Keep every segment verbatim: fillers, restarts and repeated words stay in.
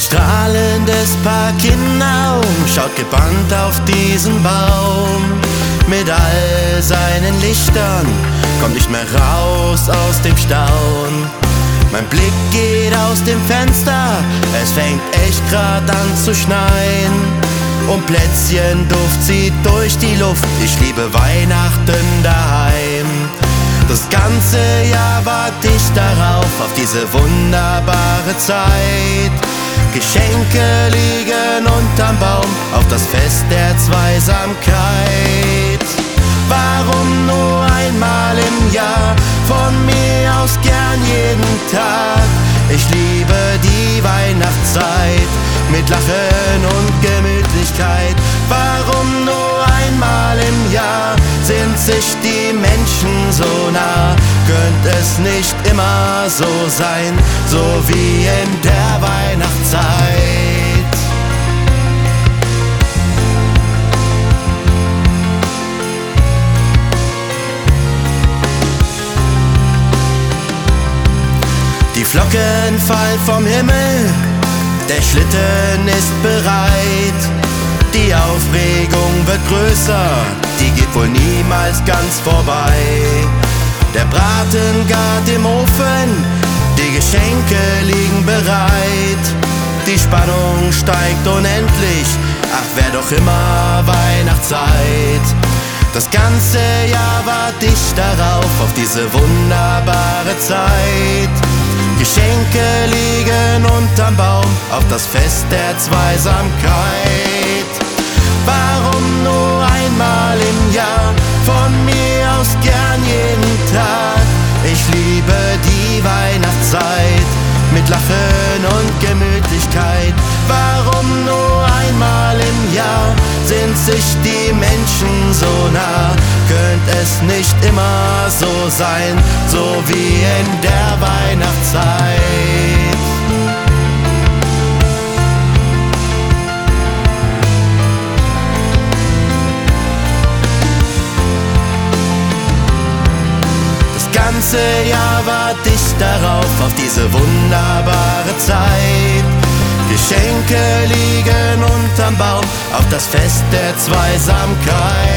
Mit strahlendes Paar Kinderaugen schaut gebannt auf diesen Baum. Mit all seinen Lichtern kommt nicht mehr raus aus dem Staunen. Mein Blick geht aus dem Fenster, es fängt echt grad an zu schneien. Und Plätzchenduft zieht durch die Luft, ich liebe Weihnachten daheim. Das ganze Jahr warte ich darauf, auf diese wunderbare Zeit. Geschenke liegen unterm Baum, auf das Fest der Zweisamkeit. Warum nur einmal im Jahr, von mir aus gern jeden Tag. Ich liebe die Weihnachtszeit, mit Lachen und Gemütlichkeit. Warum nur einmal im Jahr, sind sich die Menschen so nah. Könnte es nicht immer so sein, so wie in der Weihnachtszeit. Die Flocken fallen vom Himmel, der Schlitten ist bereit. Die Aufregung wird größer, die geht wohl niemals ganz vorbei. Der Braten gart im Ofen, die Geschenke liegen bereit. Die Spannung steigt unendlich, ach wär doch immer Weihnachtszeit. Das ganze Jahr warte ich darauf, auf diese wunderbare Zeit. Geschenke liegen unterm Baum, auf das Fest der Zweisamkeit. Warum nur einmal im Jahr, von mir aus gern jeden Tag. Ich liebe die Weihnachtszeit, mit Lachen und Gemütlichkeit. Warum nur einmal im Jahr, sind sich die Menschen so nah. Könnte es nicht immer so sein, so wie in der Weihnachtszeit. Das ganze Jahr warte ich darauf, auf diese wunderbare Zeit. Geschenke liegen unterm Baum, auf das Fest der Zweisamkeit.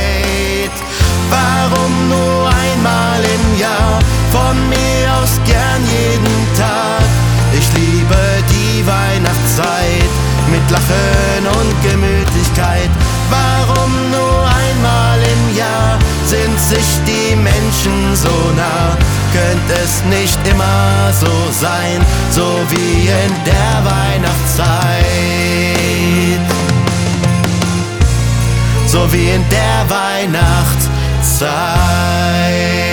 Warum nur einmal im Jahr, von mir aus gern jeden Tag. Ich liebe die Weihnachtszeit, mit Lachen und Gemütlichkeit. Warum nur einmal im Jahr, sind sich die Menschen so nah. Könnte es nicht immer so sein, so wie in der Weihnachtszeit. So wie in der Weihnachtszeit.